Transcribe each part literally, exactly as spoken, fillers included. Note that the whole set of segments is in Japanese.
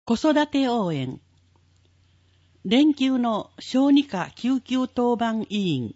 子育て応援。連休の小児科救急当番委員。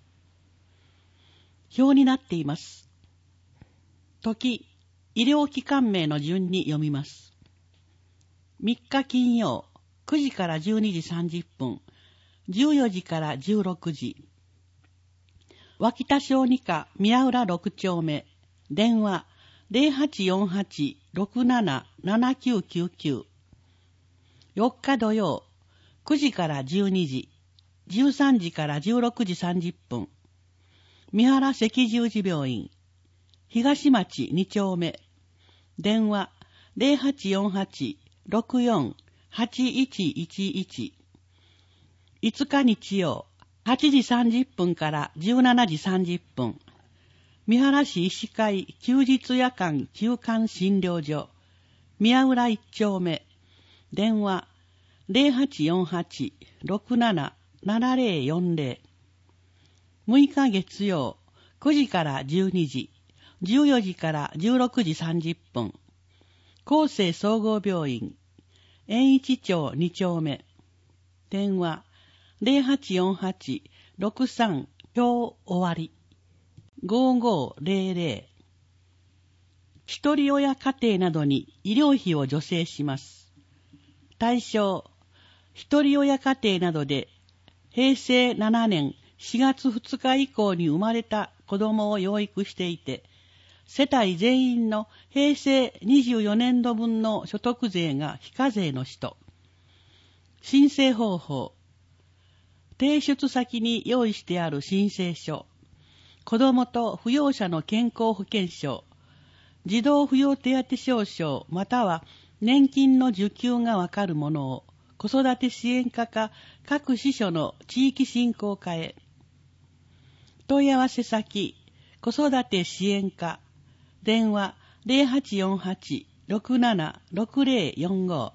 表になっています。時、医療機関名の順に読みます。みっか金曜、くじからじゅうにじさんじゅっぷん、じゅうよじからじゅうろくじ。脇田小児科宮浦ろく丁目、電話 ゼロはちよんはち ろくなな ななきゅうきゅうきゅう。よっか土曜、くじからじゅうにじ、じゅうさんじからじゅうろくじさんじゅっぷん。三原赤十字病院、東町に丁目、電話 ゼロはちよんはち ろくよん はちいちいちいち。いつか日曜、はちじさんじゅっぷんからじゅうしちじさんじゅっぷん。三原市医師会休日夜間休館診療所、宮浦一丁目、電話 ゼロはちよんはち ろくなな ななゼロよんゼロ。むいか月曜、くじからじゅうにじ、じゅうよじからじゅうろくじさんじゅっぷん。厚生総合病院、円一町に丁目、電話ゼロはちよんはち ろくさん 今日終わり、ごごゼロゼロ。一人親家庭などに医療費を助成します。対象、一人親家庭などでへいせいななねんしがつふつか以降に生まれた子供を養育していて、世帯全員のへいせいにじゅうよねんど分の所得税が非課税の人。申請方法。提出先に用意してある申請書、子供と扶養者の健康保険証、児童扶養手当証書または年金の受給がわかるものを子育て支援課か各支所の地域振興課へ。問い合わせ先、子育て支援課、電話ゼロはちよんはち ろくなな ろくゼロよんご。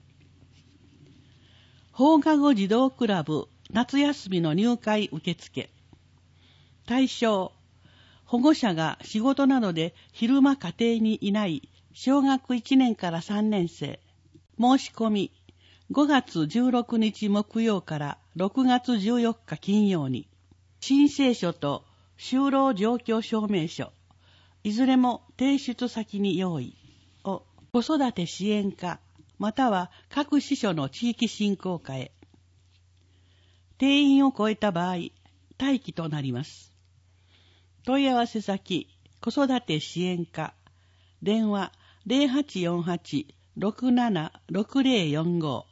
放課後児童クラブ夏休みの入会受付。対象、保護者が仕事などで昼間家庭にいない小学いちねんからさんねん生。申し込み、ごがつじゅうろくにち木曜からろくがつじゅうよっか金曜に。申請書と就労状況証明書、いずれも提出先に用意を子育て支援課または各支所の地域振興課へ。定員を超えた場合、待機となります。問い合わせ先、子育て支援課、電話ゼロはちよんはち ろくなな ろくゼロよんご。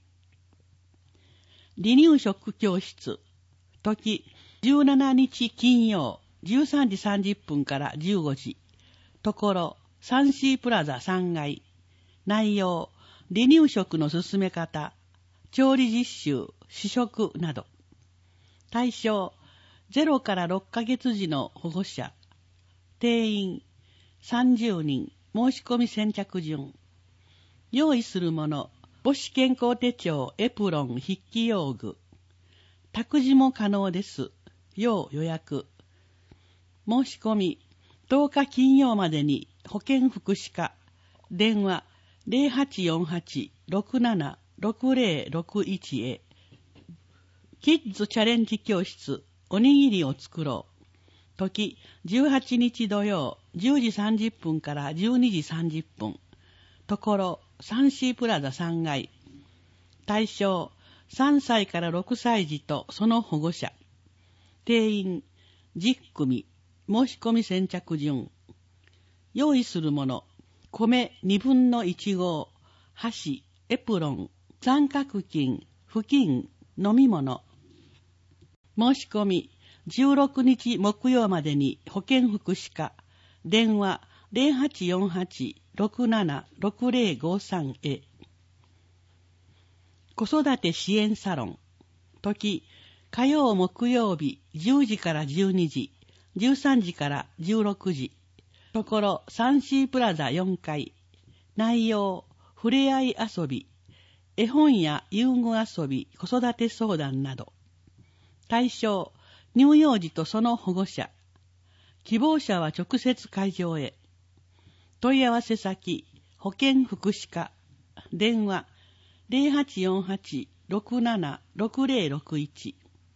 離乳食教室、時じゅうしちにち金曜、じゅうさんじさんじゅっぷんからじゅうごじ。ところ、サンシープラザさんがい。内容、離乳食の進め方、調理実習、試食など。対象、ゼロからろっかげつ児の保護者。定員、さんじゅうにん、申し込み先着順。用意するもの、母子健康手帳、エプロン、筆記用具。託児も可能です。要予約。申し込み、とおか金曜までに保健福祉課、電話ゼロはちよんはち ろくなな ろくゼロろくいちへ。キッズチャレンジ教室、おにぎりを作ろう。時じゅうはちにち土曜、じゅうじさんじゅっぷんからじゅうにじさんじゅっぷん。ところ、サンシープラザさんがい。対象、さんさいからろくさい児とその保護者。定員、じゅっくみ、申し込み先着順。用意するもの、米にぶんのいちごう、箸、エプロン、三角巾、布巾、飲み物。申し込み、じゅうろくにち木曜までに保健福祉課、電話ゼロはちよんはち ろくなな ろくゼロごさんへ。子育て支援サロン、時、火曜木曜日じゅうじからじゅうにじ、じゅうさんじからじゅうろくじ。ところ、サンシープラザよんかい。内容、ふれあい遊び、絵本や遊具遊び、子育て相談など。対象、乳幼児とその保護者。希望者は直接会場へ。問い合わせ先、保健福祉課、 電話 ゼロはちよんはち ろくなな ろくゼロろくいち。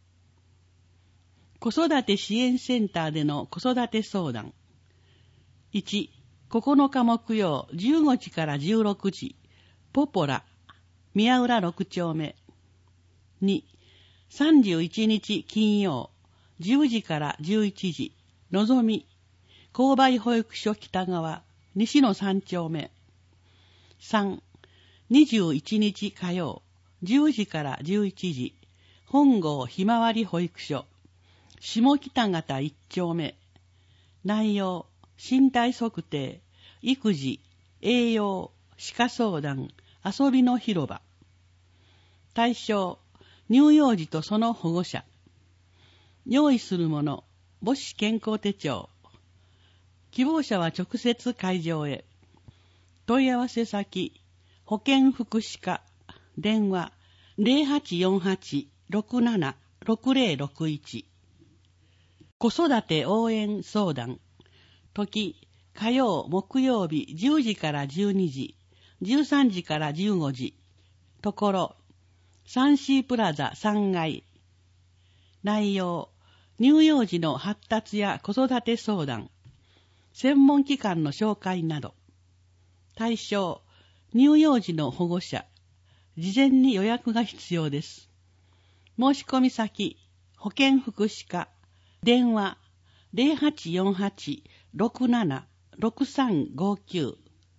子育て支援センターでの子育て相談。いち、ここのか木曜じゅうごじからじゅうろくじ、ポポラ、宮浦ろく丁目。に、さんじゅういちにち金曜、じゅうじからじゅういちじ、のぞみ、購買保育所北側、西のさん丁目。さん、にじゅういちにち火曜、じゅうじからじゅういちじ、本郷ひまわり保育所、下北方いち丁目。内容、身体測定、育児、栄養、歯科相談、遊びの広場。対象、乳幼児とその保護者。用意するもの、母子健康手帳。希望者は直接会場へ。問い合わせ先、保健福祉課、電話ゼロはちよんはち ろくなな ろくゼロろくいち。子育て応援相談。時、火曜、木曜日じゅうじからじゅうにじ、じゅうさんじからじゅうごじ。ところ、サンシープラザさんがい。内容、乳幼児の発達や子育て相談、専門機関の紹介など。対象、乳幼児の保護者。事前に予約が必要です。申し込み先、保健福祉課、電話ゼロはちよんはち ろくなな ろくさんごきゅう。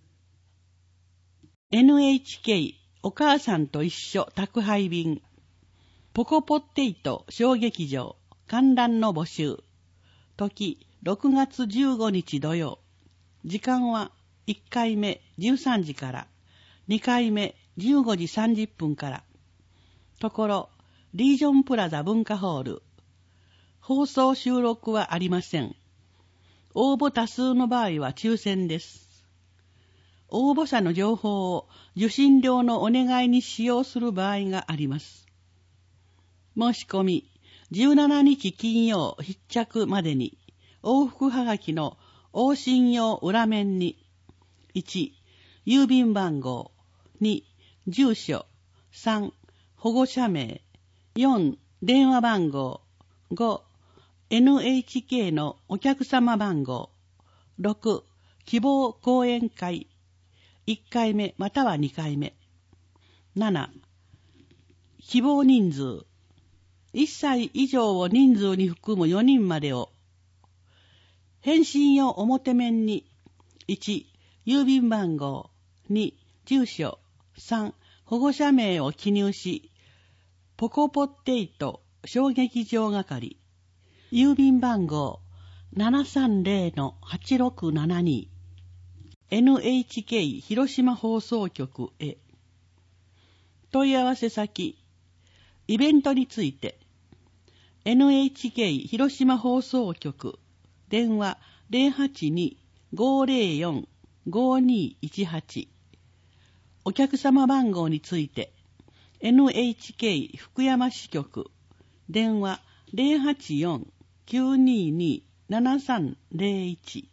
エヌエイチケー お母さんと一緒宅配便。ポコポッテイト小劇場観覧の募集。時、ろくがつじゅうごにち土曜。時間はいっかいめじゅうさんじから、にかいめじゅうごじさんじゅっぷんから。ところ、リージョンプラザ文化ホール。放送収録はありません。応募多数の場合は抽選です。応募者の情報を受信料のお願いに使用する場合があります。申し込み、じゅうしちにち金曜必着までに、往復はがきの往診用裏面に、いち、郵便番号、に、住所、さん、保護者名、よん、電話番号、ご、エヌエイチケー のお客様番号、ろく、希望講演会、いっかいめまたはにかいめ、なな、希望人数、いっさい以上を人数に含むよにんまでを、返信用表面に、いち、郵便番号、に、住所、さん、保護者名を記入し、ポコポッテイト小劇場係、郵便番号 ななさんゼロ はちろくななに、エヌエイチケー 広島放送局へ。問い合わせ先、イベントについて、エヌエイチケー 広島放送局、電話ゼロはちに ごゼロよん ごにいちはち。お客様番号について、エヌエイチケー 福山支局、電話ゼロはちよん きゅうにに ななさんゼロいち。